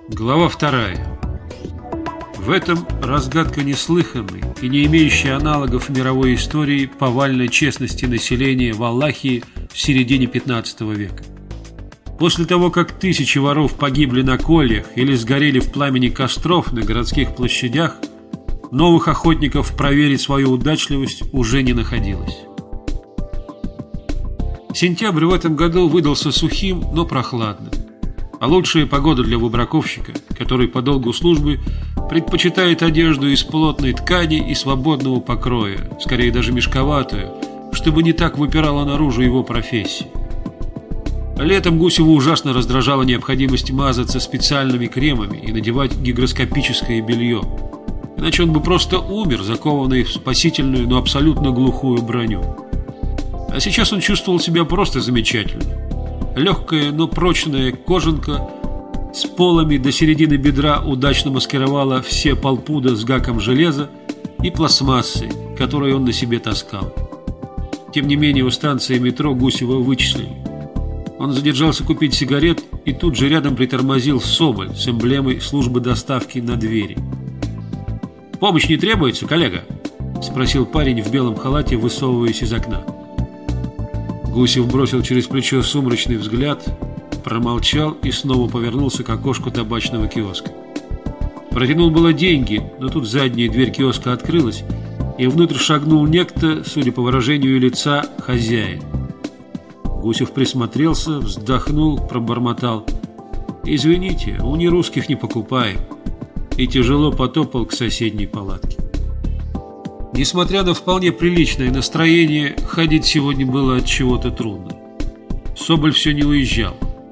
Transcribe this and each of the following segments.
Глава 2. В этом разгадка неслыханной и не имеющей аналогов в мировой истории повальной честности населения Валахии в середине 15 века. После того, как тысячи воров погибли на кольях или сгорели в пламени костров на городских площадях, новых охотников проверить свою удачливость уже не находилось. Сентябрь в этом году выдался сухим, но прохладным. А лучшая погода для выбраковщика, который по долгу службы предпочитает одежду из плотной ткани и свободного покроя, скорее даже мешковатую, чтобы не так выпирала наружу его профессия. Летом Гусева ужасно раздражала необходимость мазаться специальными кремами и надевать гигроскопическое белье. Иначе он бы просто умер, закованный в спасительную, но абсолютно глухую броню. А сейчас он чувствовал себя просто замечательно. Легкая, но прочная кожанка с полами до середины бедра удачно маскировала все полпуда с гаком железа и пластмассы, которые он на себе таскал. Тем не менее, у станции метро Гусева вычислили. Он задержался купить сигарет, и тут же рядом притормозил Соболь с эмблемой службы доставки на двери. «Помощь не требуется, коллега?» – спросил парень в белом халате, высовываясь из окна. Гусев бросил через плечо сумрачный взгляд, промолчал и снова повернулся к окошку табачного киоска. Протянул было деньги, но тут задняя дверь киоска открылась, и внутрь шагнул некто, судя по выражению лица, хозяин. Гусев присмотрелся, вздохнул, пробормотал: «Извините, у нерусских не покупаем», и тяжело потопал к соседней палатке. Несмотря на вполне приличное настроение, ходить сегодня было от чего-то трудно. Соболь все не уезжал.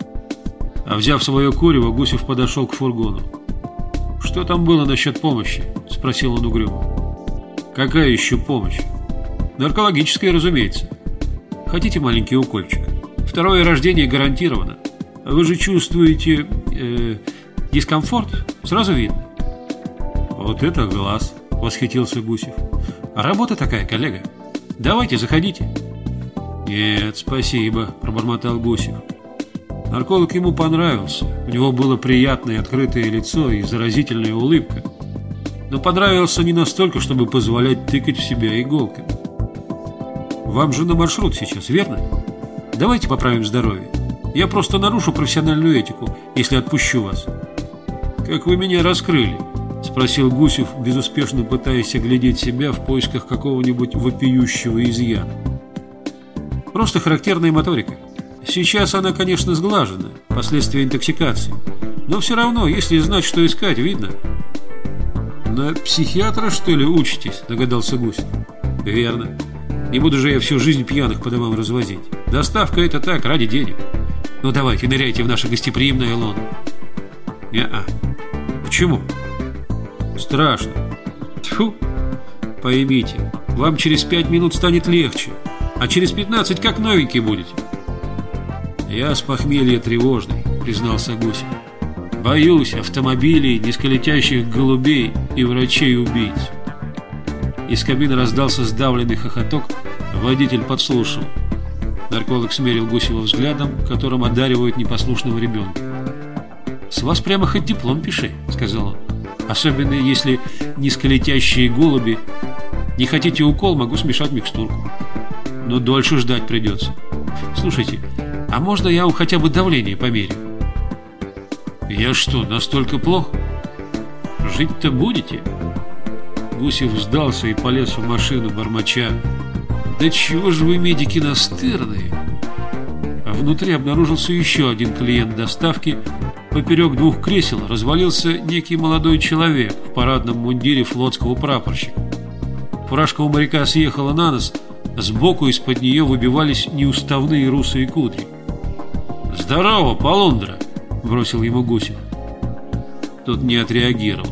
А взяв свое курево, Гусев подошел к фургону. «Что там было насчет помощи?» – спросил он угрюмо. «Какая еще помощь?» «Наркологическая, разумеется. Хотите маленький укольчик? Второе рождение гарантировано. Вы же чувствуете дискомфорт? Сразу видно». «Вот это глаз!» – восхитился Гусев. «Работа такая, коллега. Давайте, заходите». «Нет, спасибо», – пробормотал Гусев. Нарколог ему понравился. У него было приятное открытое лицо и заразительная улыбка. Но понравился не настолько, чтобы позволять тыкать в себя иголками. «Вам же на маршрут сейчас, верно? Давайте поправим здоровье. Я просто нарушу профессиональную этику, если отпущу вас». «Как вы меня раскрыли?» – спросил Гусев, безуспешно пытаясь оглядеть себя в поисках какого-нибудь вопиющего изъяна. «Просто характерная моторика. Сейчас она, конечно, сглажена, последствия интоксикации. Но все равно, если знать, что искать, видно». «На психиатра, что ли, учитесь?» – догадался Гусев. «Верно. Не буду же я всю жизнь пьяных по домам развозить. Доставка – это так, ради денег. Ну давайте, ныряйте в наше гостеприимное лоно». «Не-а. Почему?» «Страшно. Тьфу. Поймите, вам через 5 минут станет легче, а через 15 как новенький будете». «Я с похмелья тревожный», — признался Гусев. «Боюсь автомобилей, низколетящих голубей и врачей-убийц». Из кабины раздался сдавленный хохоток, водитель подслушал. Нарколог смерил Гусева взглядом, которым одаривают непослушного ребенка. «С вас прямо хоть диплом пиши», — сказал он. «Особенно если низколетящие голуби. Не хотите укол, могу смешать микстурку. Но дольше ждать придется. Слушайте, а можно я вам хотя бы давление померю?» «Я что, настолько плохо? Жить-то будете?» Гусев сдался и полез в машину, бормоча: «Да чего же вы, медики, настырные?» А внутри обнаружился еще один клиент доставки. Поперек двух кресел развалился некий молодой человек в парадном мундире флотского прапорщика. Фуражка у моряка съехала на нос, сбоку из-под нее выбивались неуставные русые кудри. «Здорово, полундра!» – бросил ему Гусев. Тот не отреагировал.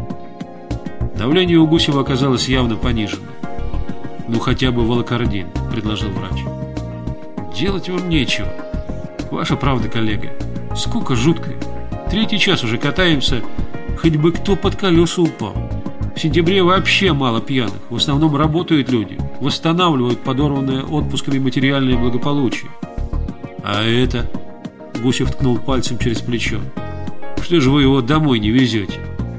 Давление у Гусева оказалось явно понижено. «Ну хотя бы волокордин», – предложил врач. «Делать вам нечего. Ваша правда, коллега. Скука жуткая. 3-й час уже катаемся, хоть бы кто под колеса упал. В сентябре вообще мало пьяных. В основном работают люди, восстанавливают подорванное отпусками материальное благополучие. А это...» Гусев ткнул пальцем через плечо. Что же вы его домой не везете?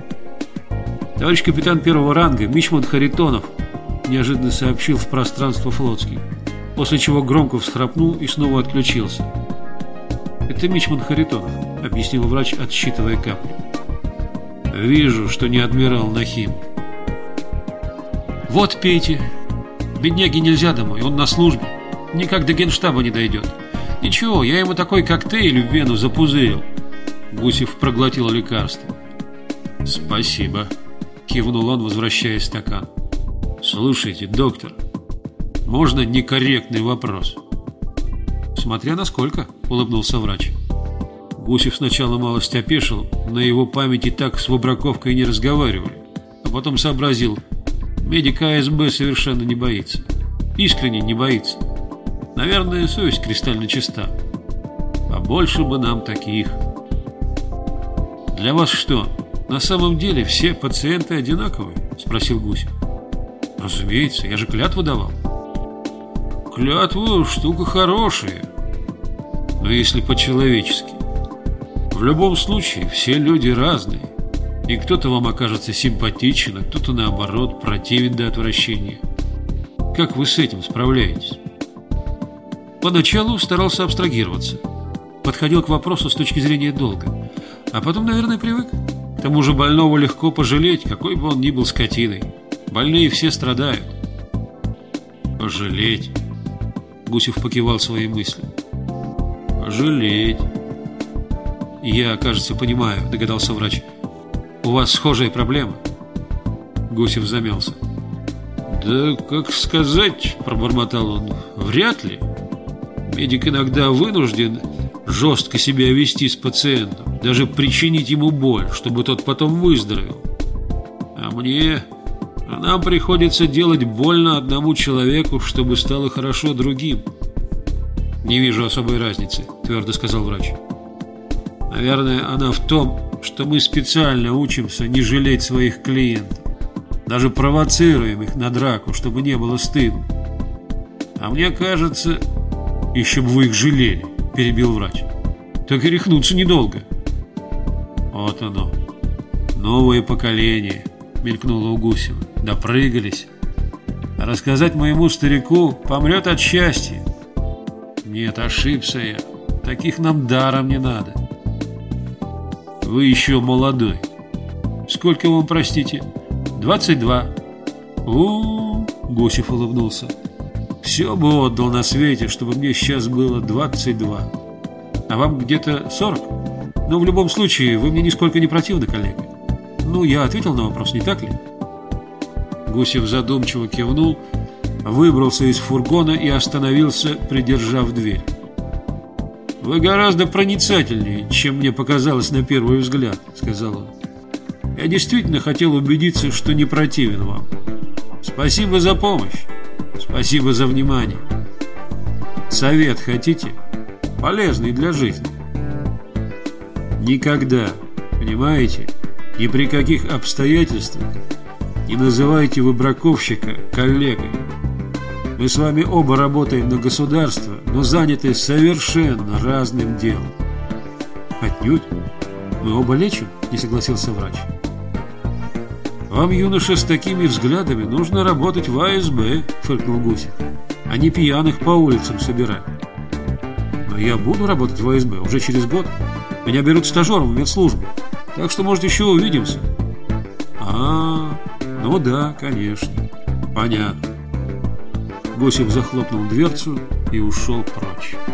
Товарищ капитан первого ранга мичман Харитонов неожиданно сообщил в пространство флотский, после чего громко всхрапнул и снова отключился. «Это мичман Харитонов», — объяснил врач, отсчитывая капли. «Вижу, что не адмирал Нахим». «Вот, пейте. Бедняге нельзя домой, он на службе. Никак до генштаба не дойдет. Ничего, я ему такой коктейль в вену запузырил». Гусев проглотил лекарство. «Спасибо», — кивнул он, возвращая стакан. «Слушайте, доктор, можно некорректный вопрос?» «Смотря насколько», — улыбнулся врач. Гусев сначала малость опешил, на его памяти так с выбраковкой не разговаривали, а потом сообразил: медик АСБ совершенно не боится. Искренне не боится. Наверное, совесть кристально чиста. Побольше бы нам таких. «Для вас что, на самом деле все пациенты одинаковые?» — спросил Гусев. «Разумеется, я же клятву давал». «Клятва — штука хорошая. Но если по-человечески. В любом случае, все люди разные. И кто-то вам окажется симпатичен, а кто-то, наоборот, противен до отвращения. Как вы с этим справляетесь?» Поначалу старался абстрагироваться. Подходил к вопросу с точки зрения долга. А потом, наверное, привык. К тому же больного легко пожалеть, какой бы он ни был скотиной. Больные все страдают. «Пожалеть?» Гусев покивал своей мыслью. «Пожалеть. Я, кажется, понимаю», — догадался врач. «У вас схожая проблема?» Гусев замялся. «Да как сказать», — пробормотал он, — «вряд ли. Медик иногда вынужден жестко себя вести с пациентом, даже причинить ему боль, чтобы тот потом выздоровел. А нам приходится делать больно одному человеку, чтобы стало хорошо другим». «Не вижу особой разницы», — твердо сказал врач. «Наверное, она в том, что мы специально учимся не жалеть своих клиентов. Даже провоцируем их на драку, чтобы не было стыдно. А мне кажется...» «Еще бы вы их жалели», — перебил врач. «Так и рехнуться недолго». «Вот оно, новое поколение», — мелькнуло у Гусева. «Допрыгались. А рассказать моему старику, помрет от счастья. Нет, ошибся я. Таких нам даром не надо. Вы еще молодой. Сколько вам, простите?» 22. Гусев улыбнулся. «Все бы отдал на свете, чтобы мне сейчас было 22. А вам где-то 40? Но в любом случае, вы мне нисколько не противны, коллега. Ну, я ответил на вопрос, не так ли?» Гусев задумчиво кивнул, выбрался из фургона и остановился, придержав дверь. «Вы гораздо проницательнее, чем мне показалось на первый взгляд», — сказал он. «Я действительно хотел убедиться, что не противен вам. Спасибо за помощь. Спасибо за внимание. Совет хотите? Полезный для жизни. Никогда, понимаете, ни при каких обстоятельствах не называйте выбраковщика коллегой. Мы с вами оба работаем на государство, но заняты совершенно разным делом». «Отнюдь. Мы оба лечим», — не согласился врач. «Вам, юноша, с такими взглядами нужно работать в АСБ», — фыркнул Гусев, — «а не пьяных по улицам собирать». «Но я буду работать в АСБ уже через год. Меня берут стажером в медслужбе, так что, может, еще увидимся». Ну да, конечно. Понятно». Гусев захлопнул дверцу и ушел прочь.